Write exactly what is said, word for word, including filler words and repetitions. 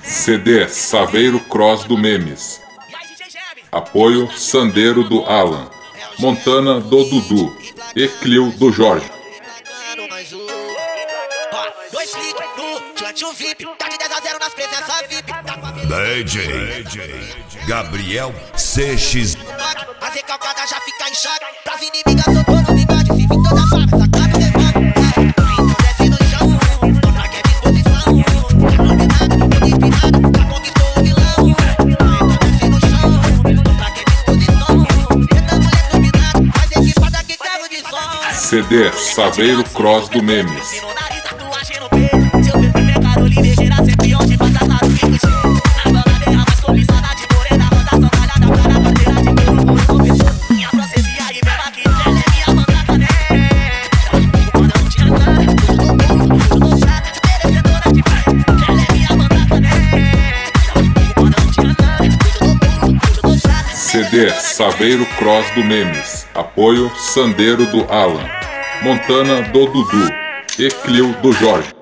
C D Saveiro Cross do Memes. Apoio Sandeiro do Alan, Montana do Dudu e Clio do Jorge. D J Gabriel C X. A recalcada já fica em choque. Pras inimigas soltou no bigode. Se vir toda fara, sacado o demônio. Desce no chão, mostra que é disposição. Iluminado, todo inspirado, já conquistou o vilão. Desce no chão, mostra que é disposição. Eita mulher dominada, faz equipada que carro de som. C D Saveiro Cross do Memes. Se no nariz, tatuagem no peito. Seu perfume é Carolina ligeira, sempre onde passa tá no rico cheio. A baladeira mais cobiçada de morena, rosa salgada para a bandeira de couro, couro com pessoa. Minha processia e bela que ela é minha mandada, né? Quando eu não tinha nada, tudo bom, tudo chato, merecedora de paz. Ela é minha mandada, né? Quando eu não tinha nada, tudo bom, tudo chato. C D Saveiro Cross do Memes. Apoio Sandeiro do Alan, Montana do Dudu e Clio do Jorge.